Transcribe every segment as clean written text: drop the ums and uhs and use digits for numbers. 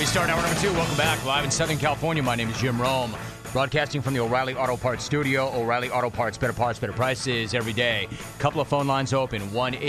start hour number 2. Welcome back. Live in Southern California, my name is Jim Rome. Broadcasting from the O'Reilly Auto Parts studio. O'Reilly Auto Parts, better prices every day. Couple of phone lines open,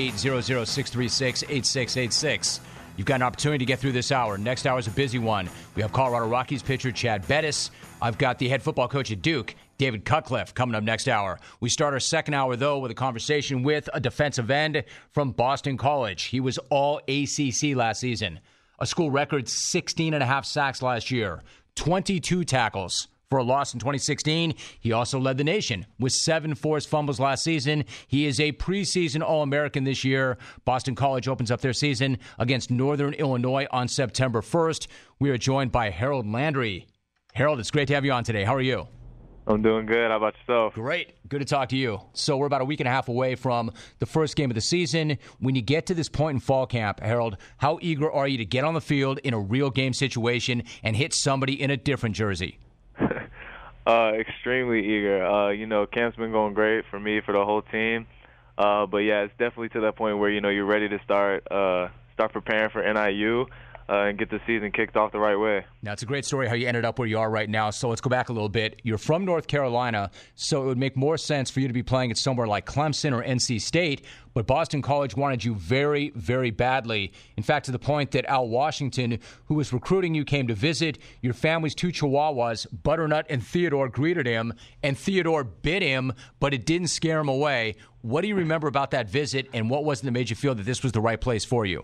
1-800-636-8686. You've got an opportunity to get through this hour. Next hour is a busy one. We have Colorado Rockies pitcher Chad Bettis. I've got the head football coach at Duke, David Cutcliffe, coming up next hour. We start our second hour, though, with a conversation with a defensive end from Boston College. He was all ACC last season. A school record 16 and a half sacks last year, 22 tackles for a loss in 2016. He also led the nation with 7 forced fumbles last season. He is a preseason All-American this year. Boston College opens up their season against Northern Illinois on September 1st. We are joined by Harold Landry. Harold, it's great to have you on today. How are you? I'm doing good. How about yourself? Great. Good to talk to you. So we're about a week and a half away from the first game of the season. When you get to this point in fall camp, Harold, how eager are you to get on the field in a real game situation and hit somebody in a different jersey? Extremely eager. Camp's been going great for me, for the whole team. But yeah, it's definitely to that point where, you're ready to start preparing for NIU. And get the season kicked off the right way. Now, it's a great story how you ended up where you are right now. So let's go back a little bit. You're from North Carolina, so it would make more sense for you to be playing at somewhere like Clemson or NC State, but Boston College wanted you very, very badly. In fact, to the point that Al Washington, who was recruiting you, came to visit. Your family's 2 Chihuahuas, Butternut and Theodore, greeted him, and Theodore bit him, but it didn't scare him away. What do you remember about that visit, and what was it that made you feel that this was the right place for you?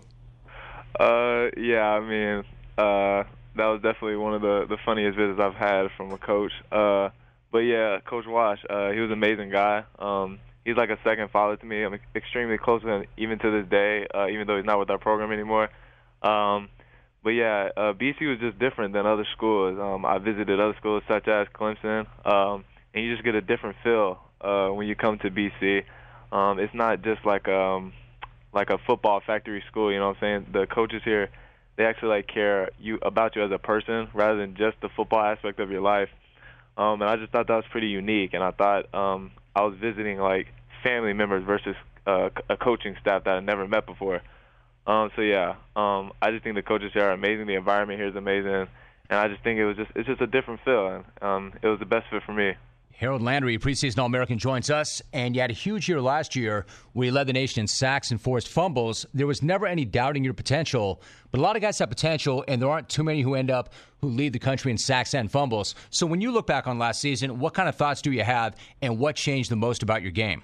That was definitely one of the funniest visits I've had from a coach. But yeah, Coach Wash, he was an amazing guy. He's like a second father to me. I'm extremely close to him even to this day, even though he's not with our program anymore. But yeah, BC was just different than other schools. I visited other schools such as Clemson, and you just get a different feel when you come to BC. It's not just like a football factory school, you know what I'm saying? The coaches here, they actually care about you as a person rather than just the football aspect of your life. And I just thought that was pretty unique. And I thought I was visiting family members versus a coaching staff that I never met before. I just think the coaches here are amazing. The environment here is amazing, and I just think it's just a different feel. And it was the best fit for me. Harold Landry, preseason All-American, joins us, and you had a huge year last year where you led the nation in sacks and forced fumbles. There was never any doubting your potential, but a lot of guys have potential, and there aren't too many who lead the country in sacks and fumbles. So when you look back on last season, what kind of thoughts do you have, and what changed the most about your game?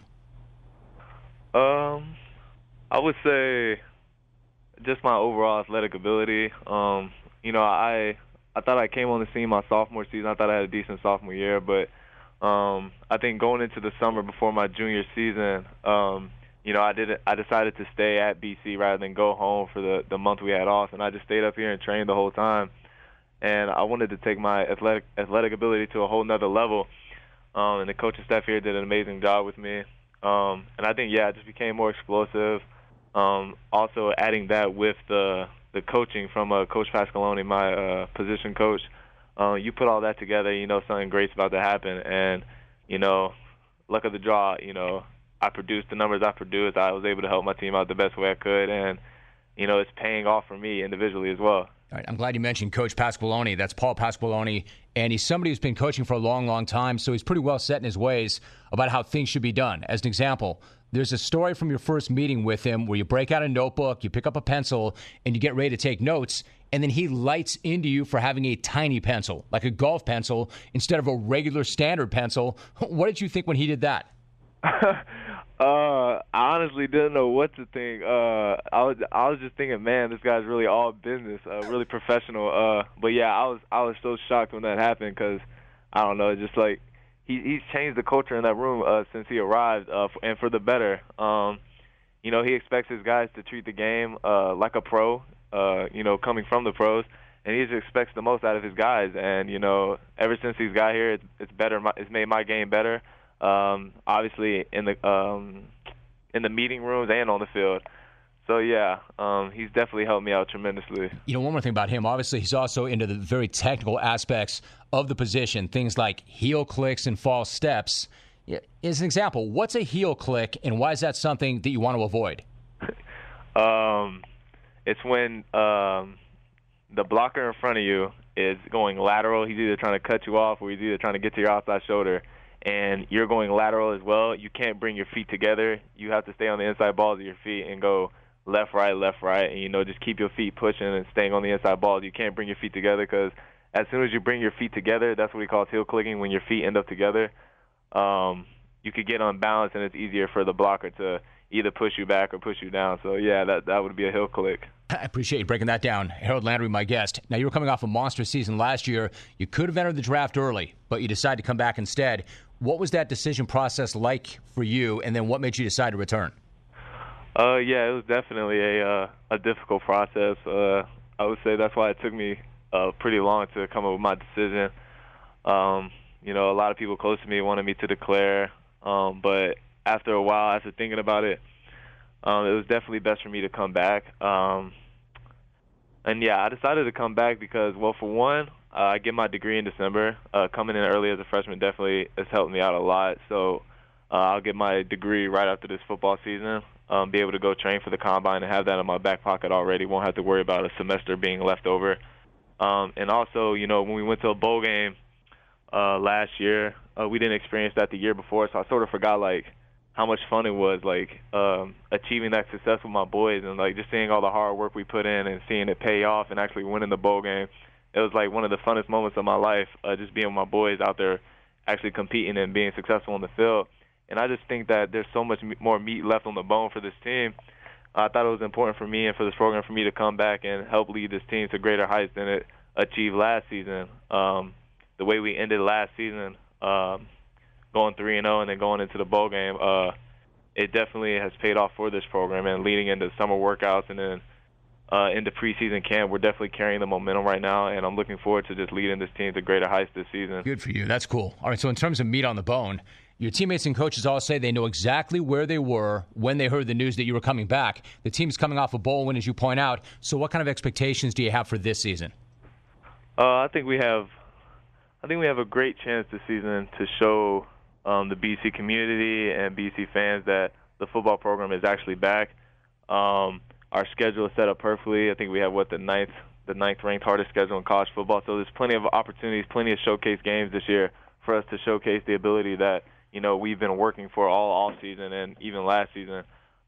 I would say just my overall athletic ability. I thought I came on the scene my sophomore season. I thought I had a decent sophomore year, but I think going into the summer before my junior season, I decided to stay at BC rather than go home for the month we had off, and I just stayed up here and trained the whole time. And I wanted to take my athletic ability to a whole nother level, and the coaching staff here did an amazing job with me. And I think, I just became more explosive. Also adding that with the coaching from Coach Pasqualoni, my position coach. You put all that together, something great's about to happen. And, luck of the draw, I produced the numbers I produced. I was able to help my team out the best way I could. And, it's paying off for me individually as well. All right, I'm glad you mentioned Coach Pasqualoni. That's Paul Pasqualoni, and he's somebody who's been coaching for a long, long time, so he's pretty well set in his ways about how things should be done. As an example, there's a story from your first meeting with him where you break out a notebook, you pick up a pencil, and you get ready to take notes, and then he lights into you for having a tiny pencil, like a golf pencil, instead of a regular standard pencil. What did you think when he did that? I honestly didn't know what to think. I was just thinking, man, this guy's really all business, really professional. But yeah, I was so shocked when that happened because I don't know, just he's changed the culture in that room since he arrived, and for the better. He expects his guys to treat the game like a pro, coming from the pros, and he just expects the most out of his guys. And ever since he's got here, it's better. It's made my game better. Obviously in the meeting rooms and on the field. So, he's definitely helped me out tremendously. One more thing about him, obviously he's also into the very technical aspects of the position, things like heel clicks and false steps. As an example, what's a heel click, and why is that something that you want to avoid? It's when the blocker in front of you is going lateral. He's either trying to cut you off or he's either trying to get to your outside shoulder. And you're going lateral as well. You can't bring your feet together. You have to stay on the inside balls of your feet and go left, right, and, just keep your feet pushing and staying on the inside balls. You can't bring your feet together because as soon as you bring your feet together, that's what we call heel clicking, when your feet end up together. You could get unbalanced, and it's easier for the blocker to either push you back or push you down. So, yeah, that would be a heel click. I appreciate you breaking that down. Harold Landry, my guest. Now, you were coming off a monster season last year. You could have entered the draft early, but you decided to come back instead. What was that decision process like for you, and then what made you decide to return? Yeah, it was definitely a difficult process. I would say that's why it took me pretty long to come up with my decision. A lot of people close to me wanted me to declare, but after a while, after thinking about it, it was definitely best for me to come back. I decided to come back because, well, for one, I get my degree in December. Coming in early as a freshman definitely has helped me out a lot. So I'll get my degree right after this football season, be able to go train for the combine and have that in my back pocket already. Won't have to worry about a semester being left over. And also, when we went to a bowl game last year, we didn't experience that the year before, so I sort of forgot, how much fun it was, achieving that success with my boys and, just seeing all the hard work we put in and seeing it pay off and actually winning the bowl game. It was, one of the funnest moments of my life, just being with my boys out there actually competing and being successful on the field. And I just think that there's so much more meat left on the bone for this team. I thought it was important for me and for this program for me to come back and help lead this team to greater heights than it achieved last season. The way we ended last season, going 3-0 and then going into the bowl game, it definitely has paid off for this program. And leading into summer workouts and then into preseason camp, we're definitely carrying the momentum right now, and I'm looking forward to just leading this team to greater heights this season. Good for you. That's cool. All right, so in terms of meat on the bone, your teammates and coaches all say they know exactly where they were when they heard the news that you were coming back. The team's coming off a bowl win, as you point out. So what kind of expectations do you have for this season? I think we have a great chance this season to show the BC community and BC fans that the football program is actually back. Our schedule is set up perfectly. I think we have the ninth ranked hardest schedule in college football. So there's plenty of opportunities, plenty of showcase games this year for us to showcase the ability that we've been working for all season and even last season.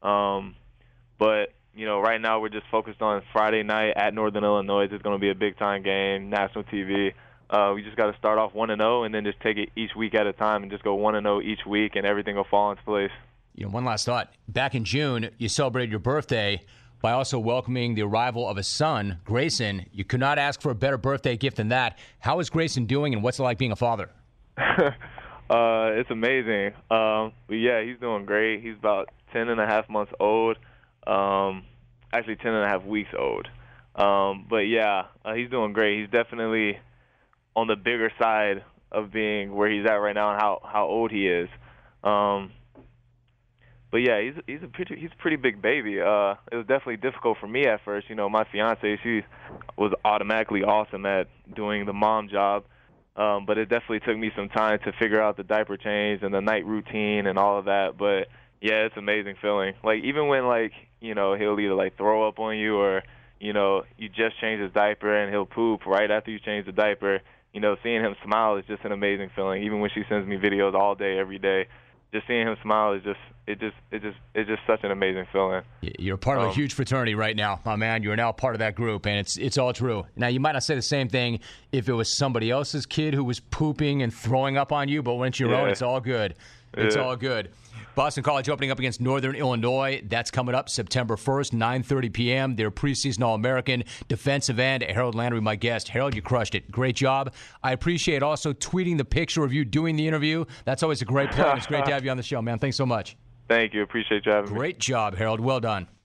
But right now we're just focused on Friday night at Northern Illinois. It's going to be a big time game, national TV. We just got to start off 1-0 and then just take it each week at a time and just go 1-0 each week, and everything will fall into place. One last thought. Back in June, you celebrated your birthday by also welcoming the arrival of a son, Grayson. You could not ask for a better birthday gift than that. How is Grayson doing, and what's it like being a father? It's amazing. But yeah, he's doing great. He's about 10 and a half months old, actually 10 and a half weeks old. But yeah, he's doing great. He's definitely on the bigger side of being where he's at right now and how old he is. But yeah, he's a pretty big baby. It was definitely difficult for me at first. My fiance, she was automatically awesome at doing the mom job. But it definitely took me some time to figure out the diaper change and the night routine and all of that. But yeah, it's an amazing feeling. Even when he'll either throw up on you or you just change his diaper and he'll poop right after you change the diaper. Seeing him smile is just an amazing feeling. Even when she sends me videos all day, every day, just seeing him smile is just such an amazing feeling. You're part of a huge fraternity right now, my man. You're now part of that group, and it's all true. Now, you might not say the same thing if it was somebody else's kid who was pooping and throwing up on you, but when it's your own, it's all good. It's all good. Boston College opening up against Northern Illinois. That's coming up September 1st, 9:30 p.m. Their preseason All-American defensive end, Harold Landry, my guest. Harold, you crushed it. Great job. I appreciate also tweeting the picture of you doing the interview. That's always a great play. It's great to have you on the show, man. Thanks so much. Thank you. Appreciate you having me. Great job, Harold. Well done.